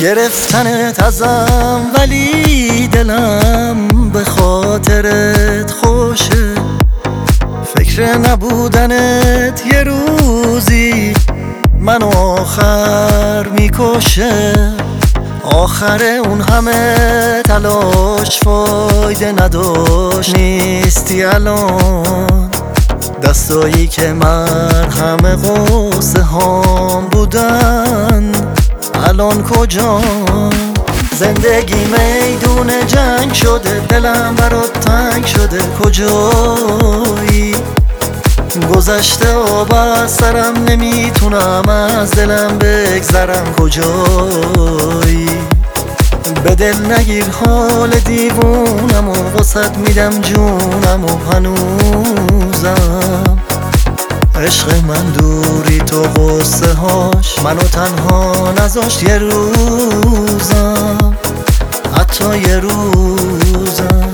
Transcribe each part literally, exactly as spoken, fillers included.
گرفتنت ازم ولی دلم به خاطرت خوشه، فکر نبودنت یه روزی منو آخر میکشه. آخر اون همه تلاش فایده نداشت، نیستی الان. دستایی که مرهم غصه هام بودن الان کجا؟ زندگی میدون جنگ شده، دلم برات تنگ شده، کجایی؟ گذشته آب از سرم، نمیتونم از دلم بگذرم، کجایی؟ به دل نگیر حال دیوونم و واسط میدم جونم و هنوزم عشق من دوری تو غصه هاش منو تنها نذاشت یه روزم، حتی یه روزم.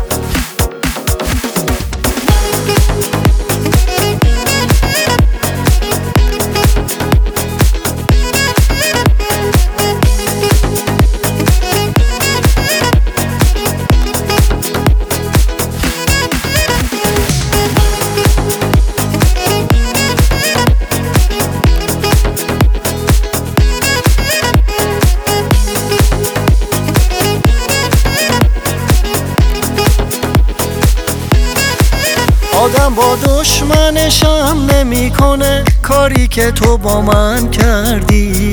آدم با دشمنشم نمیکنه کاری که تو با من کردی،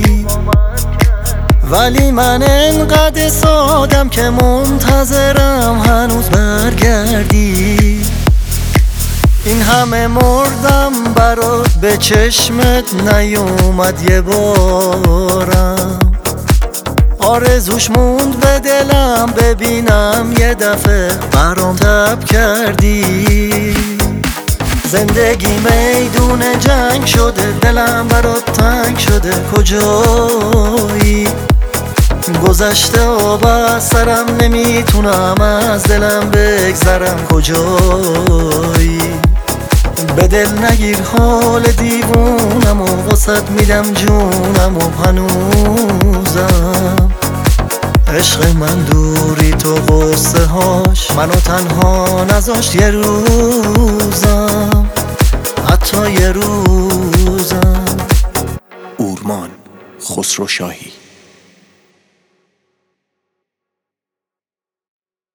ولی من انقدر سادم که منتظرم هنوز برگردی. این همه مردم برات، به چشمت نیومد یه بارم، آرزوش موند به دلم ببینم یه دفعه برام تب کردی. زندگی میدون جنگ شده، دلم برات تنگ شده، کجایی؟ گذشته آب از سرم، نمیتونم از دلم بگذرم، کجایی؟ به دل نگیر حال دیوونم و واسط میدم جونم و هنوزم عشق من دوری تو غصه هاش منو تنها نذاشت یه روزم، حتی یه روزم. اورمان خسرو شاهی.